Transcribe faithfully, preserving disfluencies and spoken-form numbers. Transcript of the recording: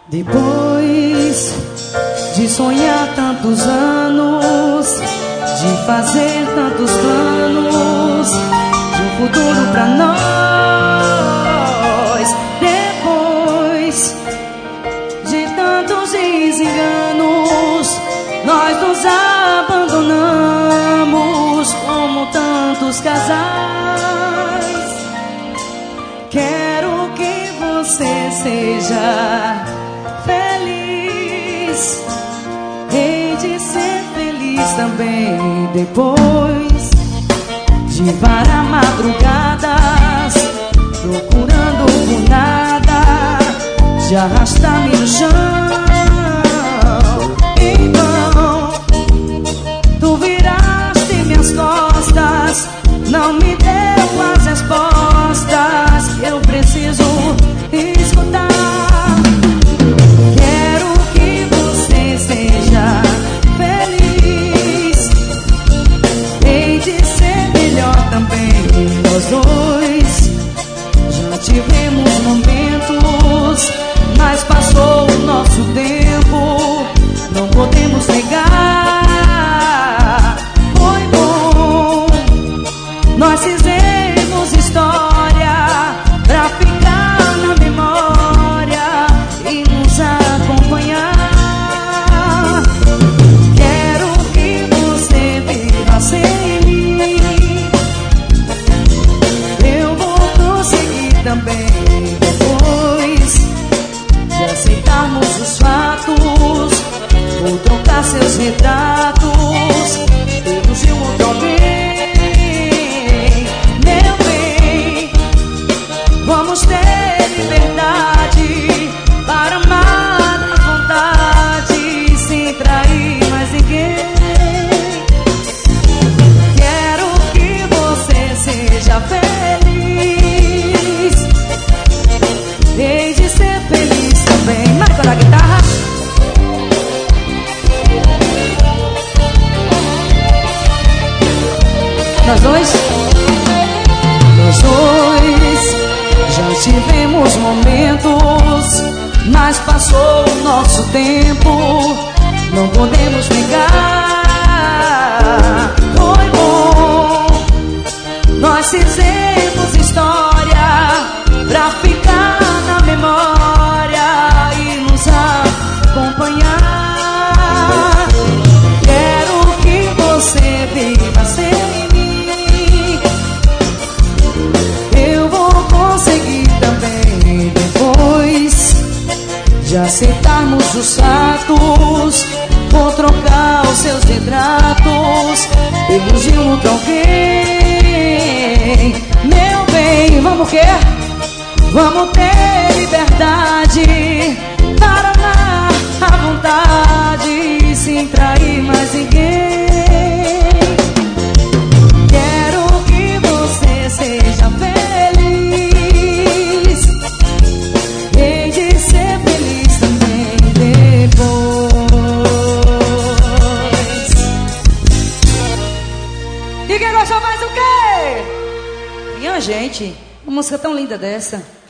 Depois de sonhar tantos anos, de fazer tantos planos, de um futuro pra nós. Depois de tantos desenganos, nós nos abandonamos como tantos casais. Quero que você seja feliz, hei de ser feliz também. Depois de várias madrugadas procurando por nada, de arrastar-me no chão, então tu viraste minhas costas, não me deu as respostas que eu preciso escutar. Quero que você seja feliz, hei de ser melhor também. Nós dois já tivemos momentos, mas passou o nosso tempo, não podemos negar. Foi bom, nós fizemos história pra ficar na memória e nos acompanhar. Quero que você viva sem mim, eu vou conseguir também. Depois de aceitarmos os fatos, vou trocar seus retratos pelos de um outro alguém. Meu bem, vamos ter liberdade para amar à vontade, sem trair mais ninguém. Quero que você seja feliz, hei de ser feliz também. Marca da guitarra. Nós dois, nós dois já tivemos momentos, mas passou o nosso tempo, não podemos negar. Foi bom, nós fizemos história pra ficar na memória e nos acompanhar. Quero que você viva sem mim, eu vou conseguir também. Depois de aceitarmos os fatos, vou trocar os seus retratos pelos de um outro alguém. Meu bem, vamos o quê? Vamos ter liberdade para amar à vontade, sem trair mais ninguém. Quero que você seja feliz, hei de ser feliz também. Depois. E quem gostou faz o quê? Minha gente, uma música tão linda dessa.